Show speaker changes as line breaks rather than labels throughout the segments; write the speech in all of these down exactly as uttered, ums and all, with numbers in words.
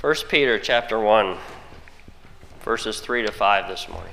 First Peter chapter one, verses three to five this morning.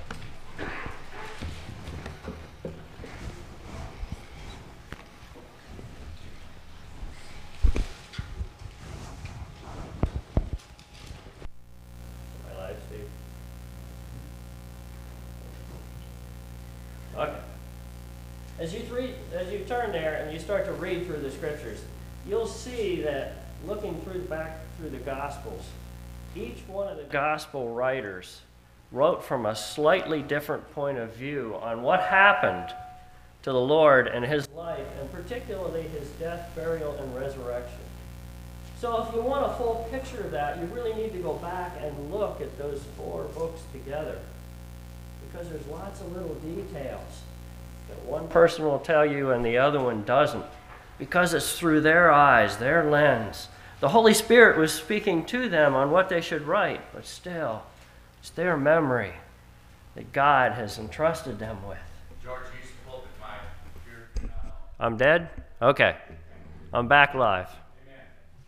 Okay. As you read, as you turn there and you start to read through the scriptures, you'll see that looking through back through the Gospels, each one of the Gospel writers wrote from a slightly different point of view on what happened to the Lord and his life, and particularly his death, burial, and resurrection. So if you want a full picture of that, you really need to go back and look at those four books together, because there's lots of little details that one person will tell you and the other one doesn't, because it's through their eyes, their lens. The Holy Spirit was speaking to them on what they should write, but still, it's their memory that God has entrusted them with.
George, you spoke at my computer.
I'm dead? Okay. I'm back live.
Amen.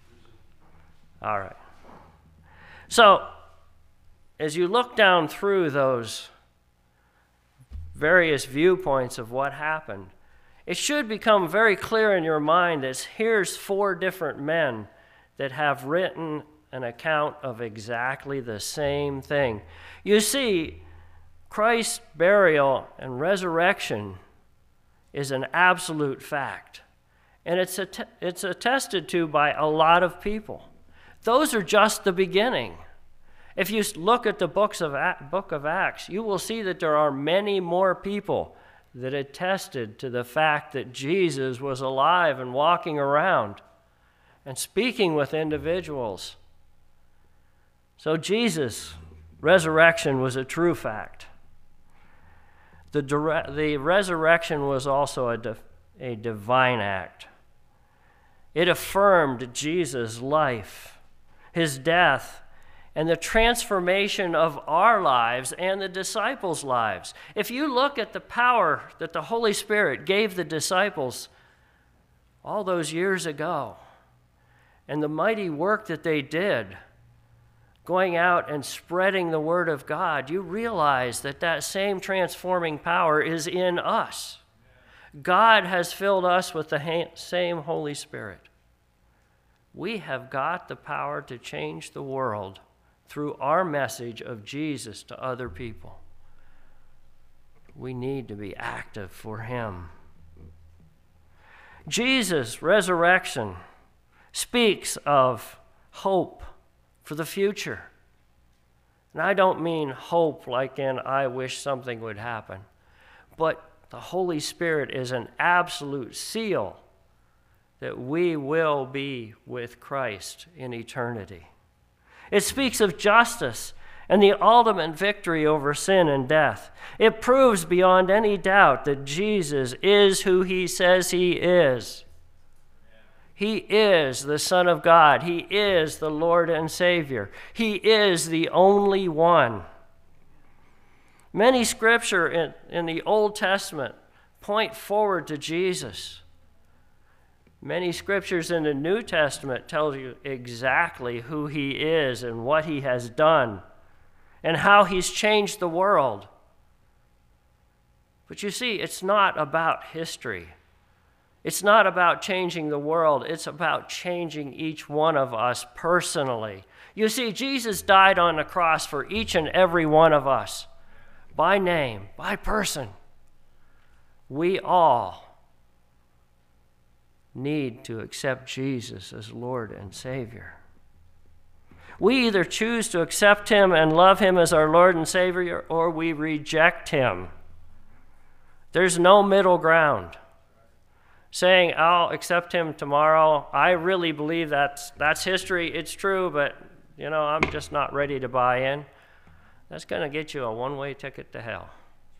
All right. So, as you look down through those various viewpoints of what happened, it should become very clear in your mind that here's four different men that have written an account of exactly the same thing. You see, Christ's burial and resurrection is an absolute fact, and it's att- it's attested to by a lot of people. Those are just the beginning. If you look at the books of book of Acts, you will see that there are many more people that attested to the fact that Jesus was alive and walking around and speaking with individuals. So Jesus' resurrection was a true fact. The, dire- the resurrection was also a, di- a divine act. It affirmed Jesus' life, his death, and the transformation of our lives and the disciples' lives. If you look at the power that the Holy Spirit gave the disciples all those years ago, and the mighty work that they did, going out and spreading the word of God, you realize that that same transforming power is in us. God has filled us with the ha- same Holy Spirit. We have got the power to change the world through our message of Jesus to other people. We need to be active for him. Jesus' resurrection speaks of hope for the future. And I don't mean hope like in I wish something would happen, but the Holy Spirit is an absolute seal that we will be with Christ in eternity. It speaks of justice and the ultimate victory over sin and death. It proves beyond any doubt that Jesus is who he says he is. He is the Son of God. He is the Lord and Savior. He is the only one. Many scripture in, in the Old Testament point forward to Jesus. Many scriptures in the New Testament tell you exactly who he is and what he has done and how he's changed the world. But you see, it's not about history. It's not about changing the world. It's about changing each one of us personally. You see, Jesus died on the cross for each and every one of us, by name, by person. We all need to accept Jesus as Lord and Savior. We either choose to accept him and love him as our Lord and Savior, or we reject him. There's no middle ground. Saying, I'll accept him tomorrow, I really believe that's, that's history, it's true, but, you know, I'm just not ready to buy in. That's going to get you a one-way ticket to hell.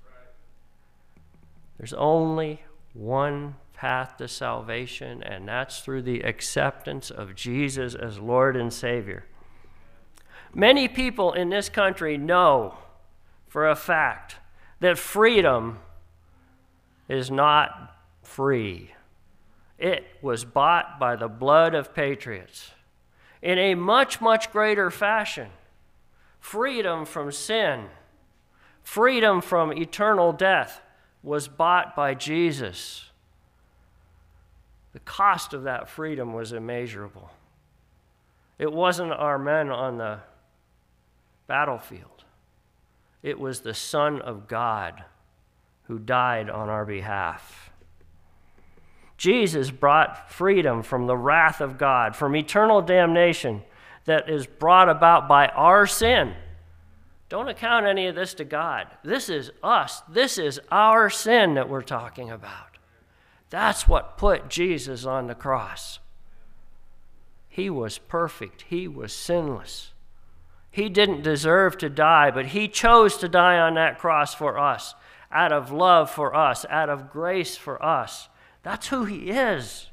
There's only one path to salvation, and that's through the acceptance of Jesus as Lord and Savior. Many people in this country know for a fact that freedom is not free. It was bought by the blood of patriots. in a much, much greater fashion. Freedom from sin, freedom from eternal death was bought by Jesus. The cost of that freedom was immeasurable. It wasn't our men on the battlefield. It was the Son of God who died on our behalf. Jesus brought freedom from the wrath of God, from eternal damnation that is brought about by our sin. Don't account any of this to God. This is us. This is our sin that we're talking about. That's what put Jesus on the cross. He was perfect. He was sinless. He didn't deserve to die, but he chose to die on that cross for us, out of love for us, out of grace for us. That's who he is.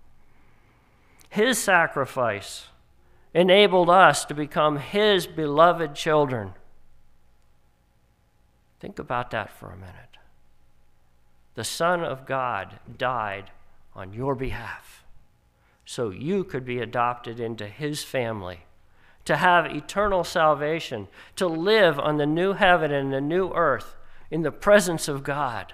His sacrifice enabled us to become his beloved children. Think about that for a minute. The Son of God died on your behalf so you could be adopted into his family, to have eternal salvation, to live on the new heaven and the new earth in the presence of God.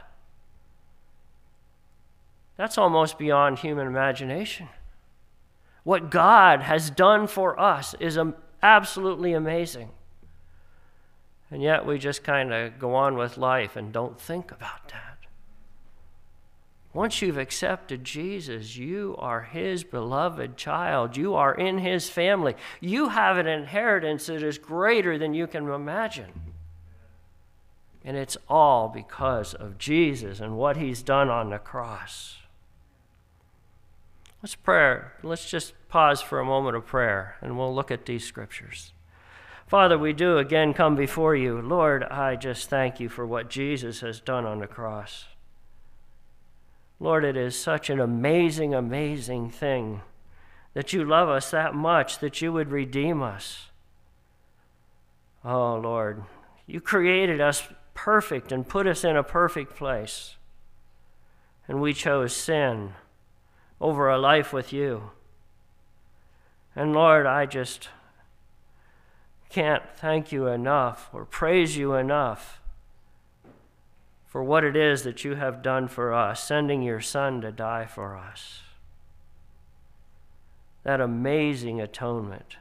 That's almost beyond human imagination. What God has done for us is absolutely amazing. And yet we just kind of go on with life and don't think about that. Once you've accepted Jesus, you are his beloved child. You are in his family. You have an inheritance that is greater than you can imagine. And it's all because of Jesus and what he's done on the cross. Let's pray. Let's just pause for a moment of prayer, and we'll look at these scriptures. Father, we do again come before you. Lord, I just thank you for what Jesus has done on the cross. Lord, it is such an amazing, amazing thing that you love us that much, that you would redeem us. Oh, Lord, you created us perfect and put us in a perfect place. And we chose sin over a life with you. And Lord, I just can't thank you enough or praise you enough for what it is that you have done for us, sending your Son to die for us. That amazing atonement.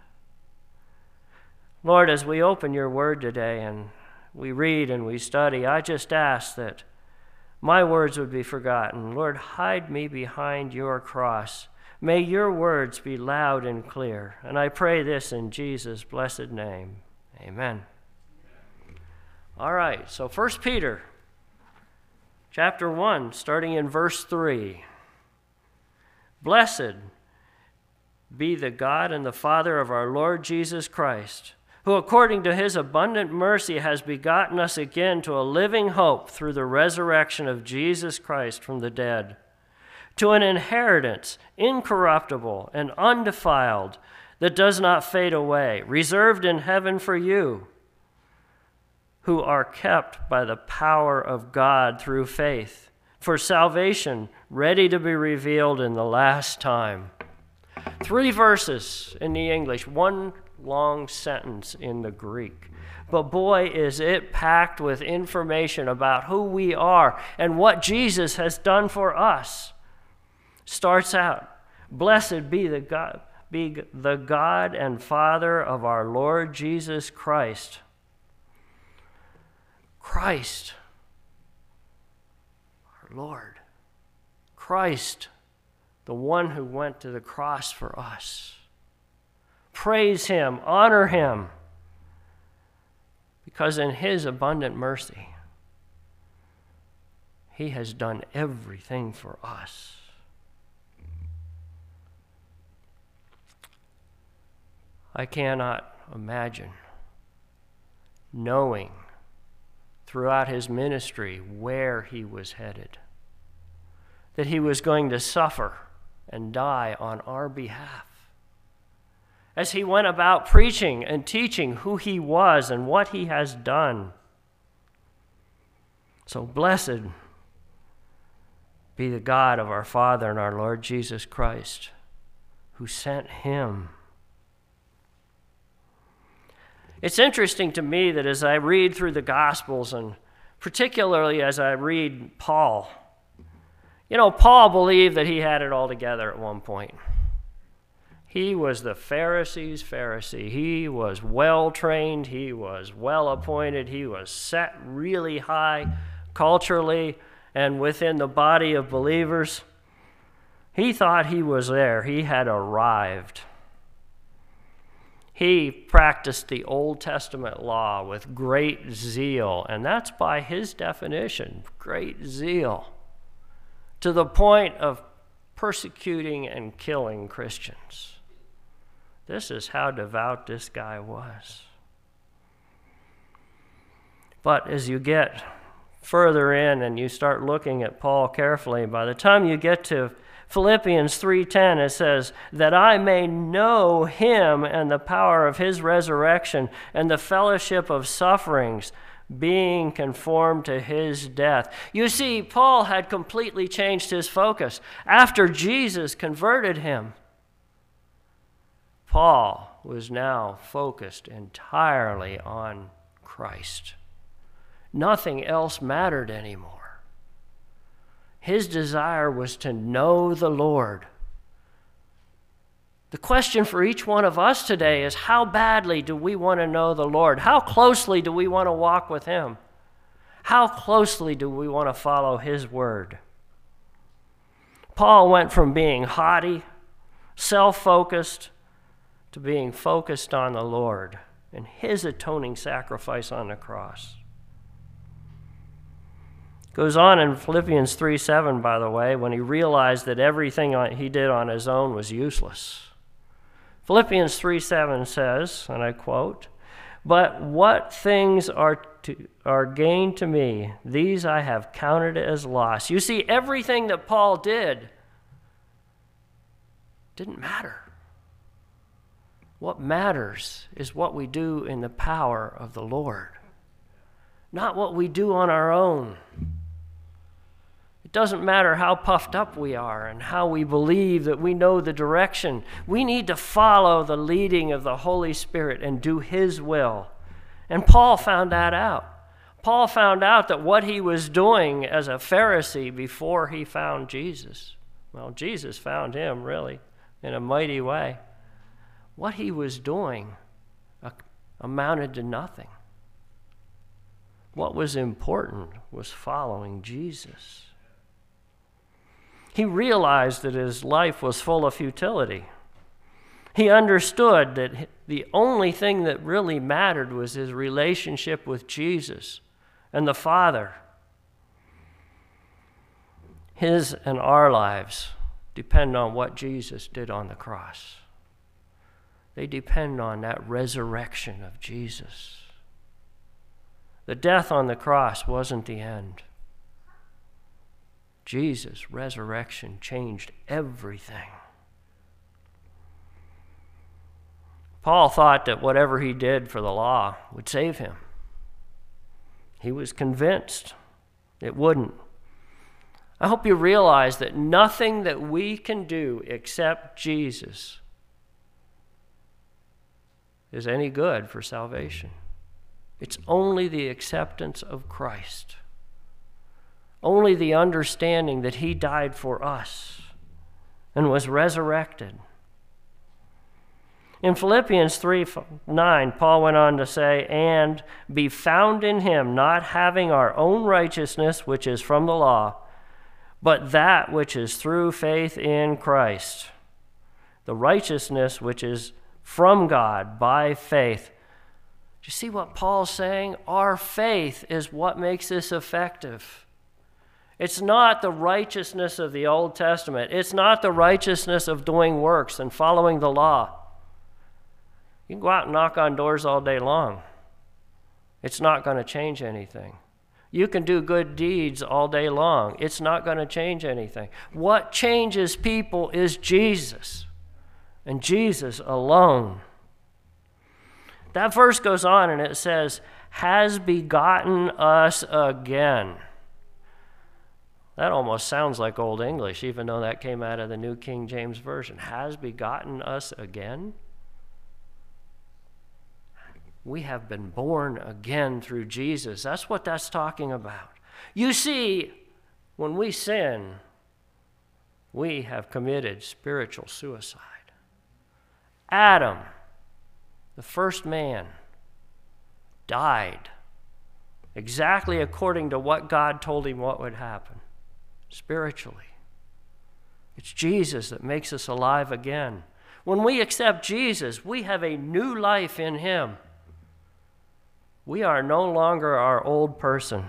Lord, as we open your word today and we read and we study, I just ask that my words would be forgotten. Lord, hide me behind your cross. May your words be loud and clear. And I pray this in Jesus' blessed name. Amen. All right, so First Peter chapter one, starting in verse three. Blessed be the God and the Father of our Lord Jesus Christ, who according to his abundant mercy has begotten us again to a living hope through the resurrection of Jesus Christ from the dead, to an inheritance incorruptible and undefiled that does not fade away, reserved in heaven for you, who are kept by the power of God through faith, for salvation ready to be revealed in the last time. Three verses in the English, one long sentence in the Greek. But boy, is it packed with information about who we are and what Jesus has done for us. Starts out, blessed be the God, be the God and Father of our Lord Jesus Christ. Christ, our Lord. Christ, the one who went to the cross for us. Praise him, honor him, because in his abundant mercy, he has done everything for us. I cannot imagine knowing throughout his ministry where he was headed, that he was going to suffer and die on our behalf. As he went about preaching and teaching who he was and what he has done. So blessed be the God of our Father and our Lord Jesus Christ, who sent him It's interesting to me that as I read through the Gospels, and particularly as I read Paul, you know, Paul believed that he had it all together at one point. He was the Pharisees' Pharisee. He was well-trained. He was well-appointed. He was set really high culturally and within the body of believers. He thought he was there. He had arrived. He practiced the Old Testament law with great zeal, and that's by his definition, great zeal, to the point of persecuting and killing Christians. This is how devout this guy was. But as you get further in and you start looking at Paul carefully, by the time you get to Philippians three ten, it says, that I may know him and the power of his resurrection and the fellowship of sufferings, being conformed to his death. You see, Paul had completely changed his focus. After Jesus converted him, Paul was now focused entirely on Christ. Nothing else mattered anymore. His desire was to know the Lord. The question for each one of us today is, how badly do we want to know the Lord? How closely do we want to walk with him? How closely do we want to follow his word? Paul went from being haughty, self-focused, to being focused on the Lord and his atoning sacrifice on the cross. Goes on in Philippians three seven, by the way, when he realized that everything he did on his own was useless. Philippians three seven says, and I quote, "But what things are to, are gain to me, these I have counted as loss." You see, everything that Paul did didn't matter. What matters is what we do in the power of the Lord, not what we do on our own. It doesn't matter how puffed up we are and how we believe that we know the direction. We need to follow the leading of the Holy Spirit and do his will. And Paul found that out. Paul found out that what he was doing as a Pharisee before he found Jesus, well, Jesus found him really in a mighty way. What he was doing amounted to nothing. What was important was following Jesus. He realized that his life was full of futility. He understood that the only thing that really mattered was his relationship with Jesus and the Father. His and our lives depend on what Jesus did on the cross. They depend on that resurrection of Jesus. The death on the cross wasn't the end. Jesus' resurrection changed everything. Paul thought that whatever he did for the law would save him. He was convinced it wouldn't. I hope you realize that nothing that we can do except Jesus is any good for salvation. It's only the acceptance of Christ, only the understanding that he died for us and was resurrected. In Philippians three nine, Paul went on to say, "And be found in him, not having our own righteousness, which is from the law, but that which is through faith in Christ, the righteousness which is from God by faith." Do you see what Paul's saying? Our faith is what makes this effective. It's not the righteousness of the Old Testament. It's not the righteousness of doing works and following the law. You can go out and knock on doors all day long. It's not going to change anything. You can do good deeds all day long. It's not going to change anything. What changes people is Jesus, and Jesus alone. That verse goes on and it says, "has begotten us again." That almost sounds like Old English, even though that came out of the New King James Version. Has begotten us again? We have been born again through Jesus. That's what that's talking about. You see, when we sin, we have committed spiritual suicide. Adam, the first man, died exactly according to what God told him what would happen spiritually. It's Jesus that makes us alive again. When we accept Jesus, we have a new life in him. We are no longer our old person.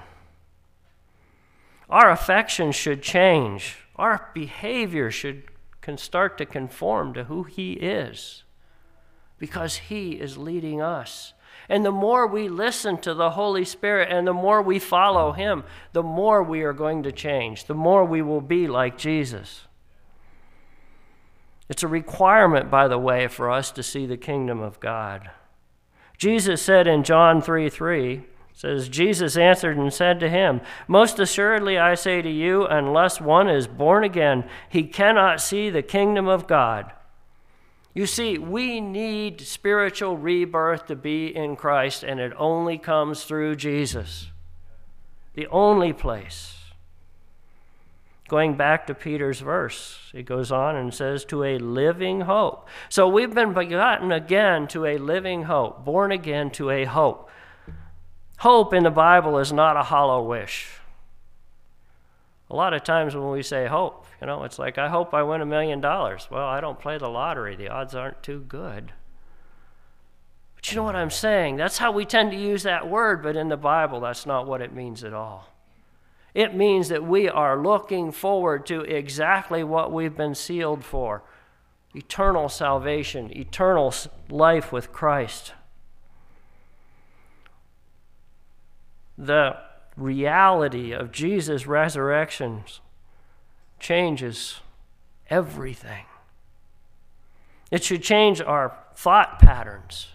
Our affections should change. Our behavior should can start to conform to who he is, because he is leading us. And the more we listen to the Holy Spirit and the more we follow him, the more we are going to change, the more we will be like Jesus. It's a requirement, by the way, for us to see the kingdom of God. Jesus said in John three three, says, Jesus answered and said to him, most assuredly I say to you, unless one is born again, he cannot see the kingdom of God. You see, we need spiritual rebirth to be in Christ, and it only comes through Jesus. The only place. Going back to Peter's verse, it goes on and says, to a living hope. So we've been begotten again to a living hope, born again to a hope. Hope in the Bible is not a hollow wish. A lot of times when we say hope, you know, it's like, I hope I win a million dollars. Well, I don't play the lottery. The odds aren't too good. But you know what I'm saying? That's how we tend to use that word, but in the Bible, that's not what it means at all. It means that we are looking forward to exactly what we've been sealed for. Eternal salvation, eternal life with Christ. The reality of Jesus' resurrection changes everything. It should change our thought patterns.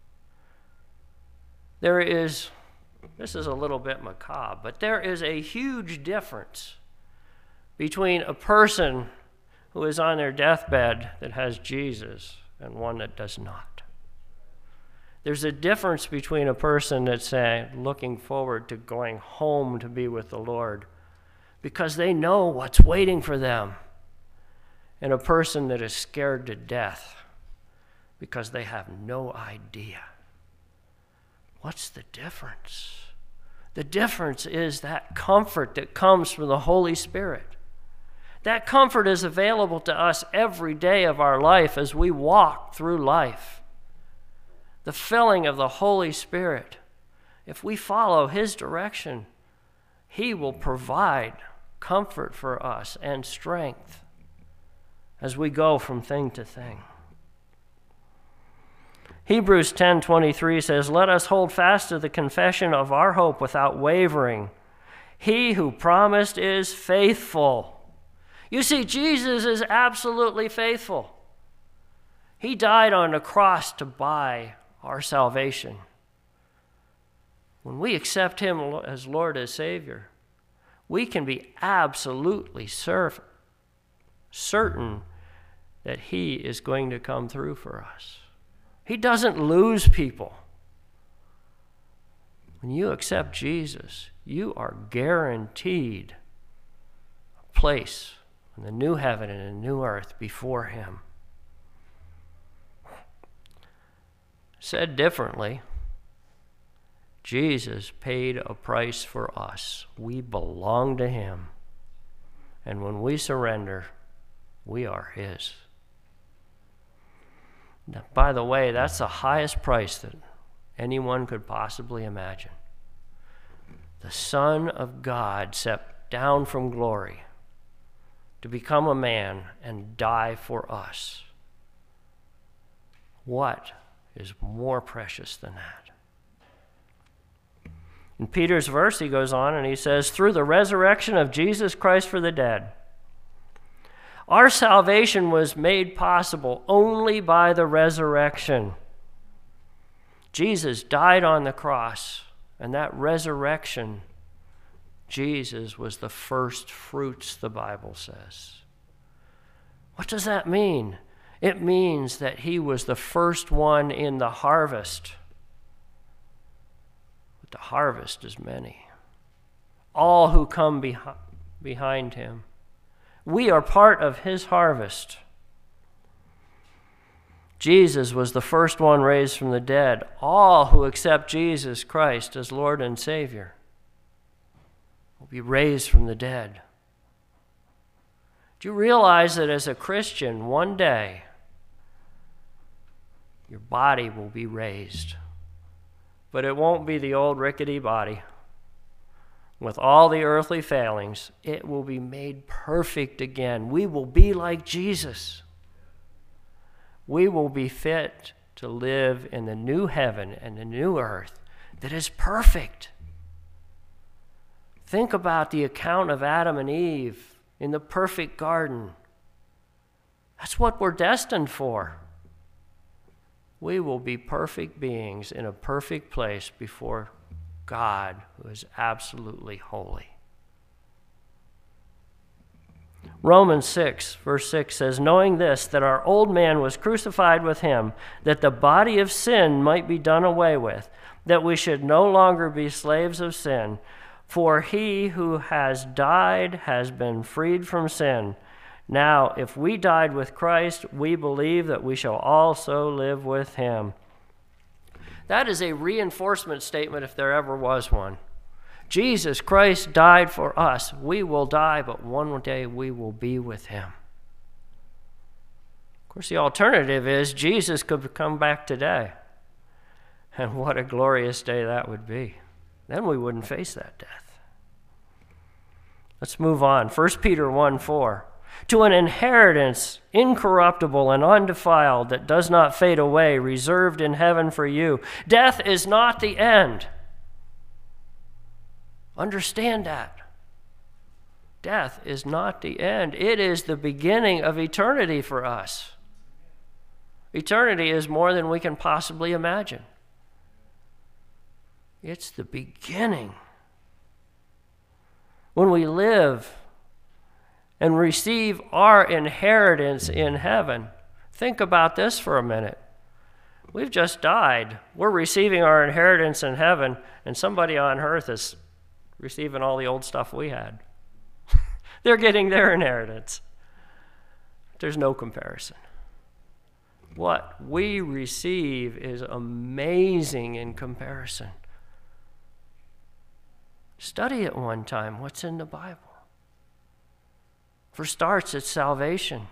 There is, this is a little bit macabre, but there is a huge difference between a person who is on their deathbed that has Jesus and one that does not. There's a difference between a person that's saying, looking forward to going home to be with the Lord because they know what's waiting for them, and a person that is scared to death because they have no idea. What's the difference? The difference is that comfort that comes from the Holy Spirit. That comfort is available to us every day of our life as we walk through life. The filling of the Holy Spirit. If we follow his direction, he will provide comfort for us and strength as we go from thing to thing. Hebrews ten twenty-three says, let us hold fast to the confession of our hope without wavering. He who promised is faithful. You see, Jesus is absolutely faithful. He died on the cross to buy our salvation. When we accept him as Lord and Savior, we can be absolutely certain that he is going to come through for us. He doesn't lose people. When you accept Jesus, you are guaranteed a place in the new heaven and the new earth before him. Said differently, Jesus paid a price for us. We belong to him. And when we surrender, we are his. Now, by the way, that's the highest price that anyone could possibly imagine. The Son of God stepped down from glory to become a man and die for us. What is more precious than that? In Peter's verse, he goes on and he says, through the resurrection of Jesus Christ from the dead, our salvation was made possible only by the resurrection. Jesus died on the cross, and that resurrection, Jesus was the first fruits, the Bible says. What does that mean? It means that he was the first one in the harvest. the harvest is many. All who come behi- behind him. We are part of his harvest. Jesus was the first one raised from the dead. All who accept Jesus Christ as Lord and Savior will be raised from the dead. Do you realize that as a Christian, one day, your body will be raised? But it won't be the old rickety body with all the earthly failings. It will be made perfect again. We will be like Jesus. We will be fit to live in the new heaven and the new earth that is perfect. Think about the account of Adam and Eve in the perfect garden. That's what we're destined for. We will be perfect beings in a perfect place before God, who is absolutely holy. Romans six, verse six says, knowing this, that our old man was crucified with him, that the body of sin might be done away with, that we should no longer be slaves of sin. For he who has died has been freed from sin. Now, if we died with Christ, we believe that we shall also live with him. That is a reinforcement statement if there ever was one. Jesus Christ died for us. We will die, but one day we will be with him. Of course, the alternative is Jesus could come back today. And what a glorious day that would be. Then we wouldn't face that death. Let's move on. First Peter one four. To an inheritance incorruptible and undefiled that does not fade away, reserved in heaven for you. Death is not the end. Understand that. Death is not the end. It is the beginning of eternity for us. Eternity is more than we can possibly imagine. It's the beginning. When we live and receive our inheritance in heaven, think about this for a minute. We've just died. We're receiving our inheritance in heaven, and somebody on earth is receiving all the old stuff we had. They're getting their inheritance. There's no comparison. What we receive is amazing in comparison. Study it one time. What's in the Bible? For starts, it's salvation.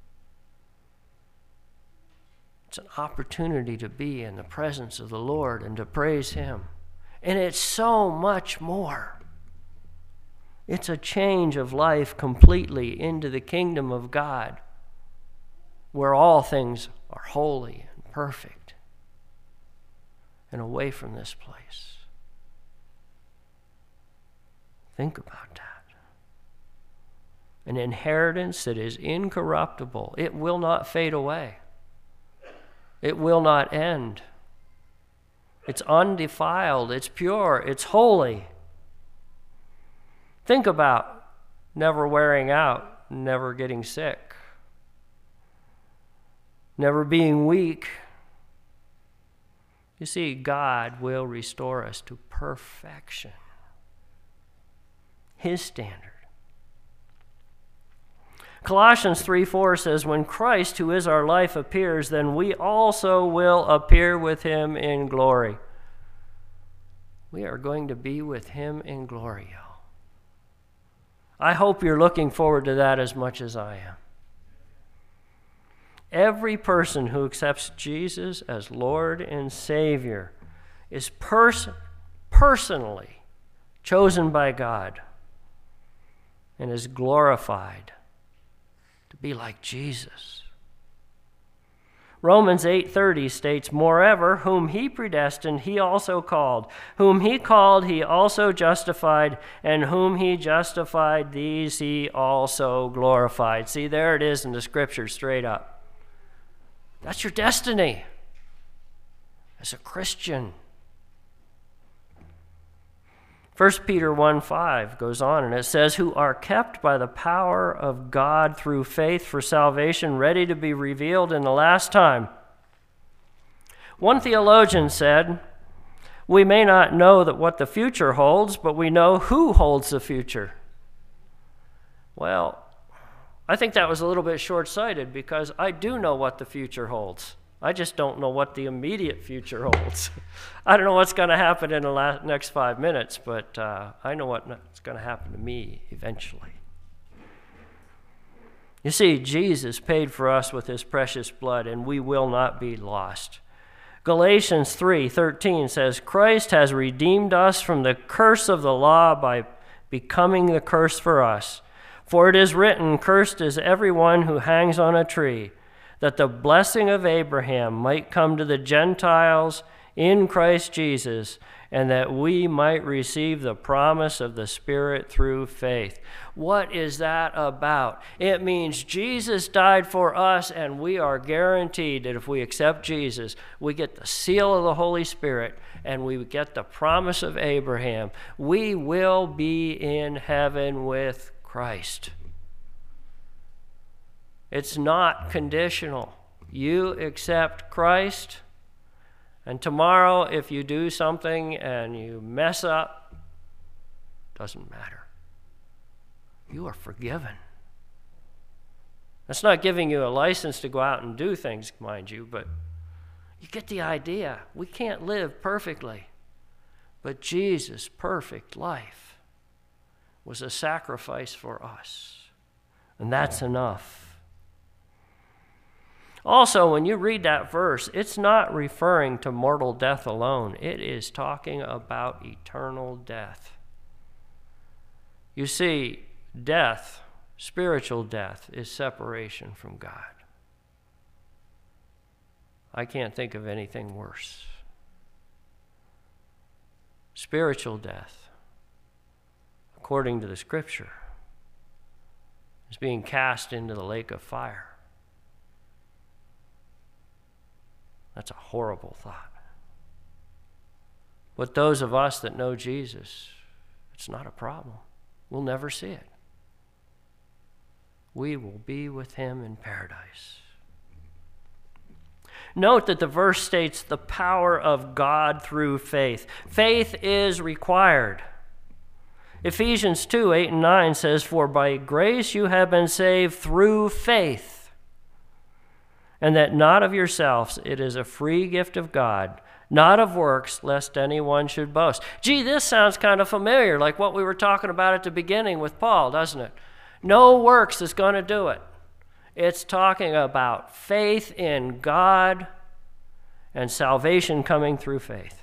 It's an opportunity to be in the presence of the Lord and to praise him. And it's so much more. It's a change of life completely into the kingdom of God, where all things are holy and perfect, and away from this place. Think about that. An inheritance that is incorruptible. It will not fade away. It will not end. It's undefiled. It's pure. It's holy. Think about never wearing out, never getting sick, never being weak. You see, God will restore us to perfection. His standard. Colossians three four says, when Christ, who is our life, appears, then we also will appear with him in glory. We are going to be with him in glory, y'all. I hope you're looking forward to that as much as I am. Every person who accepts Jesus as Lord and Savior is pers- personally chosen by God and is glorified to be like Jesus. Romans eight thirty states, moreover, whom he predestined, he also called. Whom he called, he also justified. And whom he justified, these he also glorified. See, there it is in the scripture straight up. That's your destiny as a Christian. First Peter one five goes on and it says, who are kept by the power of God through faith for salvation, ready to be revealed in the last time. One theologian said, We may not know that what the future holds, but we know who holds the future. Well, I think that was a little bit short-sighted because I do know what the future holds. I just don't know what the immediate future holds. I don't know what's going to happen in the last, next five minutes, but uh, I know what's going to happen to me eventually. You see, Jesus paid for us with his precious blood, and we will not be lost. Galatians three thirteen says, Christ has redeemed us from the curse of the law by becoming the curse for us. For it is written, cursed is everyone who hangs on a tree, that the blessing of Abraham might come to the Gentiles in Christ Jesus, and that we might receive the promise of the Spirit through faith. What is that about? It means Jesus died for us, and we are guaranteed that if we accept Jesus, we get the seal of the Holy Spirit, and we get the promise of Abraham. We will be in heaven with Christ. It's not conditional. You accept Christ, and tomorrow if you do something and you mess up, doesn't matter. You are forgiven. That's not giving you a license to go out and do things, mind you, but you get the idea. We can't live perfectly, but Jesus' perfect life was a sacrifice for us, and that's enough. Also, when you read that verse, it's not referring to mortal death alone. It is talking about eternal death. You see, death, spiritual death, is separation from God. I can't think of anything worse. Spiritual death, according to the Scripture, is being cast into the lake of fire. That's a horrible thought. But those of us that know Jesus, it's not a problem. We'll never see it. We will be with him in paradise. Note that the verse states the power of God through faith. Faith is required. Ephesians two, eight and nine says, for by grace you have been saved through faith, and that not of yourselves, it is a free gift of God, not of works, lest anyone should boast. Gee, this sounds kind of familiar, like what we were talking about at the beginning with Paul, doesn't it? No works is going to do it. It's talking about faith in God and salvation coming through faith.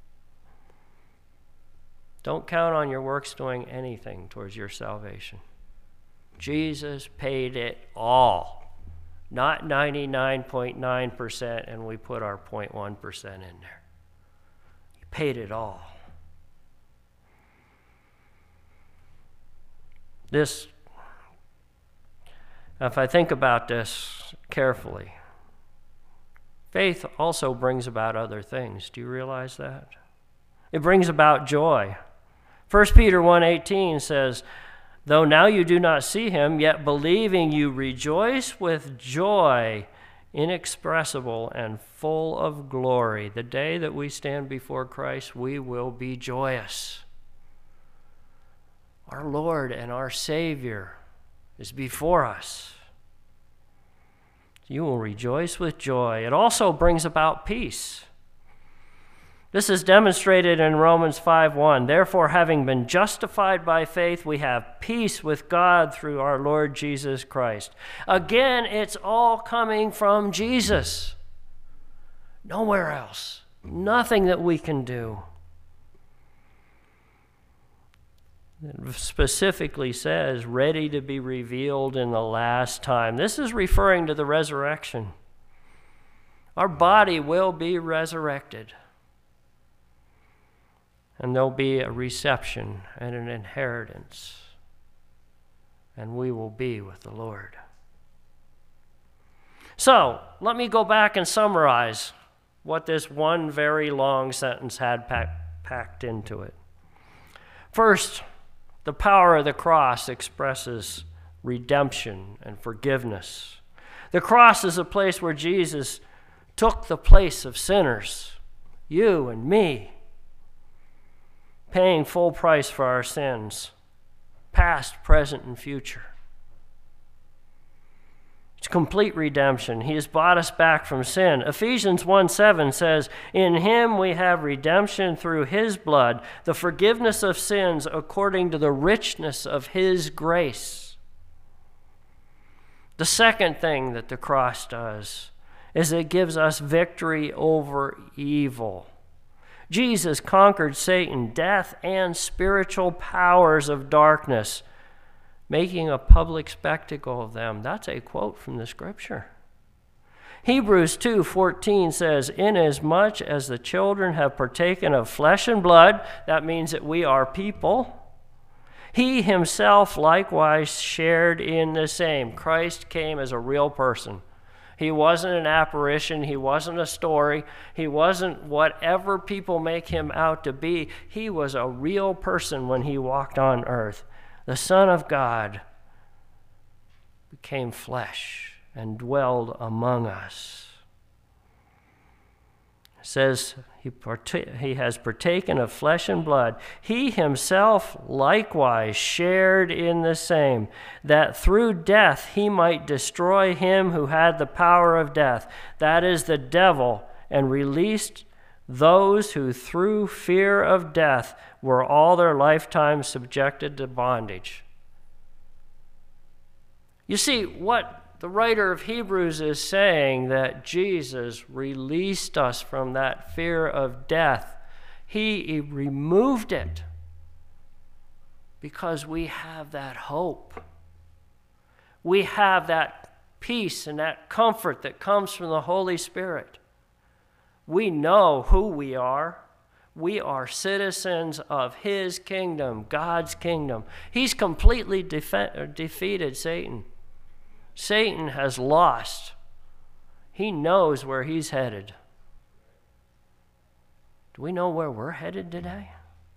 Don't count on your works doing anything towards your salvation. Jesus paid it all. Not ninety-nine point nine percent, and we put our zero point one percent in there. He paid it all. This, if I think about this carefully, faith also brings about other things. Do you realize that? It brings about joy. First Peter one eighteen says, though now you do not see him, yet believing you rejoice with joy inexpressible and full of glory. The day that we stand before Christ, we will be joyous. Our Lord and our Savior is before us. You will rejoice with joy. It also brings about peace. This is demonstrated in Romans five one. Therefore, having been justified by faith, we have peace with God through our Lord Jesus Christ. Again, it's all coming from Jesus. Nowhere else. Nothing that we can do. It specifically says, ready to be revealed in the last time. This is referring to the resurrection. Our body will be resurrected. And there'll be a reception and an inheritance. And we will be with the Lord. So, let me go back and summarize what this one very long sentence had pack, packed into it. First, the power of the cross expresses redemption and forgiveness. The cross is a place where Jesus took the place of sinners, you and me. paying full price for our sins, past, present, and future. It's complete redemption. He has bought us back from sin. Ephesians one seven says, "In him we have redemption through his blood, the forgiveness of sins according to the richness of his grace." The second thing that the cross does is it gives us victory over evil. Jesus conquered Satan, death, and spiritual powers of darkness, making a public spectacle of them. That's a quote from the scripture. Hebrews two fourteen says, "Inasmuch as the children have partaken of flesh and blood," that means that we are people, "he himself likewise shared in the same." Christ came as a real person. He wasn't an apparition. He wasn't a story. He wasn't whatever people make him out to be. He was a real person when he walked on earth. The Son of God became flesh and dwelled among us. It says he, part- he has partaken of flesh and blood. He himself likewise shared in the same, that through death he might destroy him who had the power of death, that is the devil, and released those who through fear of death were all their lifetime subjected to bondage. You see, what the writer of Hebrews is saying, that Jesus released us from that fear of death. He removed it because we have that hope. We have that peace and that comfort that comes from the Holy Spirit. We know who we are. We are citizens of his kingdom, God's kingdom. He's completely defe- defeated Satan. Satan has lost. He knows where he's headed. Do we know where we're headed today?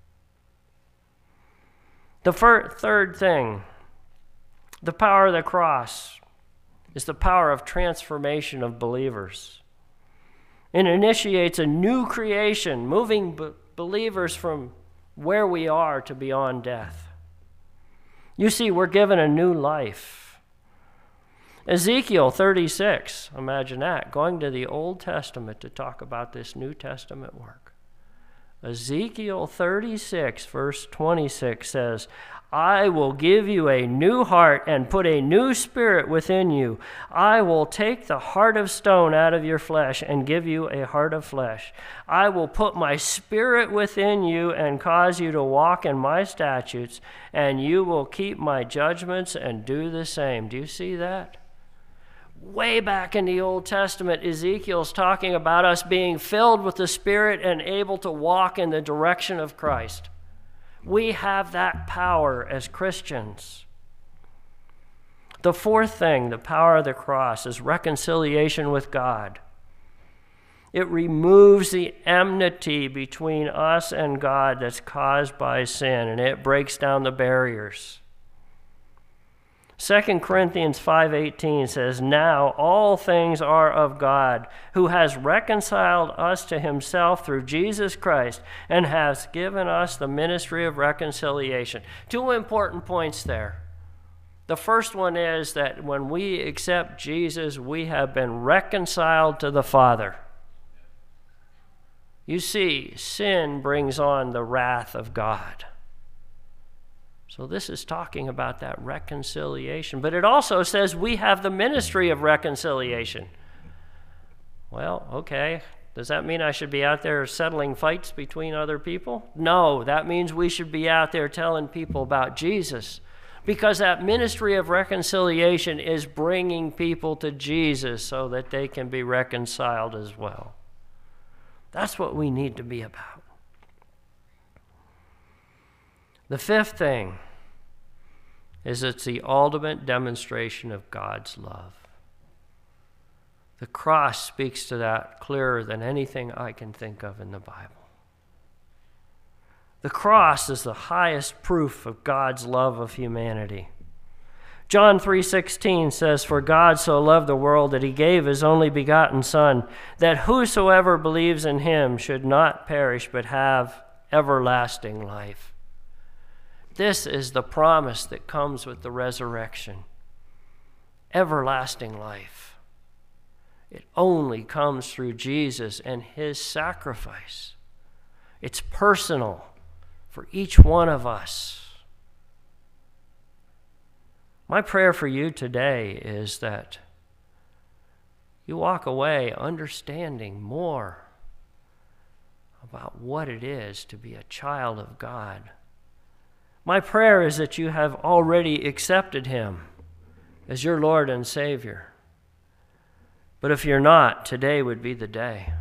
The fir- third thing, the power of the cross, is the power of transformation of believers. It initiates a new creation, moving b- believers from where we are to beyond death. You see, we're given a new life. Ezekiel thirty-six, imagine that, going to the Old Testament to talk about this New Testament work. Ezekiel thirty-six, verse twenty-six says, I will give you a new heart and put a new spirit within you. I will take the heart of stone out of your flesh and give you a heart of flesh. I will put my spirit within you and cause you to walk in my statutes, and you will keep my judgments and do the same. Do you see that? Way back in the Old Testament, Ezekiel's talking about us being filled with the Spirit and able to walk in the direction of Christ. We have that power as Christians. The fourth thing, the power of the cross, is reconciliation with God. It removes the enmity between us and God that's caused by sin, and it breaks down the barriers. Second Corinthians five eighteen says, now all things are of God, who has reconciled us to himself through Jesus Christ and has given us the ministry of reconciliation. Two important points there. The first one is that when we accept Jesus, we have been reconciled to the Father. You see, sin brings on the wrath of God. So this is talking about that reconciliation. But it also says we have the ministry of reconciliation. Well, okay. Does that mean I should be out there settling fights between other people? No, that means we should be out there telling people about Jesus. Because that ministry of reconciliation is bringing people to Jesus so that they can be reconciled as well. That's what we need to be about. The fifth thing is it's the ultimate demonstration of God's love. The cross speaks to that clearer than anything I can think of in the Bible. The cross is the highest proof of God's love of humanity. John three sixteen says, for God so loved the world that he gave his only begotten Son, that whosoever believes in him should not perish but have everlasting life. This is the promise that comes with the resurrection. Everlasting life. It only comes through Jesus and his sacrifice. It's personal for each one of us. My prayer for you today is that you walk away understanding more about what it is to be a child of God. My prayer is that you have already accepted him as your Lord and Savior. But if you're not, today would be the day.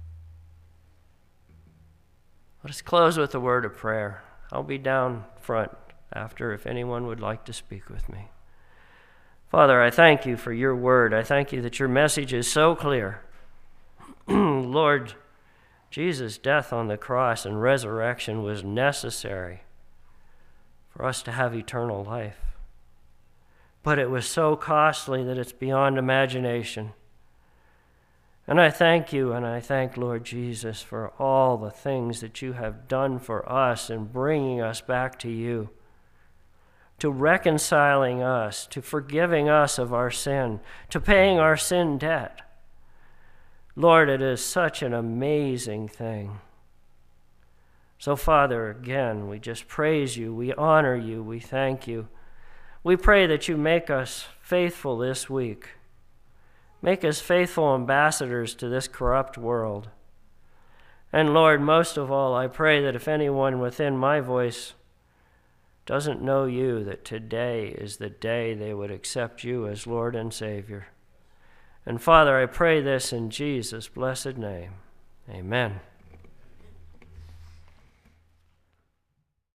Let us close with a word of prayer. I'll be down front after if anyone would like to speak with me. Father, I thank you for your word. I thank you that your message is so clear. Lord, Jesus' death on the cross and resurrection was necessary for us to have eternal life. But it was so costly that it's beyond imagination. And I thank you, and I thank Lord Jesus for all the things that you have done for us in bringing us back to you, to reconciling us, to forgiving us of our sin, to paying our sin debt. Lord, it is such an amazing thing. So, Father, again, we just praise you, we honor you, we thank you. We pray that you make us faithful this week. Make us faithful ambassadors to this corrupt world. And Lord, most of all, I pray that if anyone within my voice doesn't know you, that today is the day they would accept you as Lord and Savior. And Father, I pray this in Jesus' blessed name. Amen.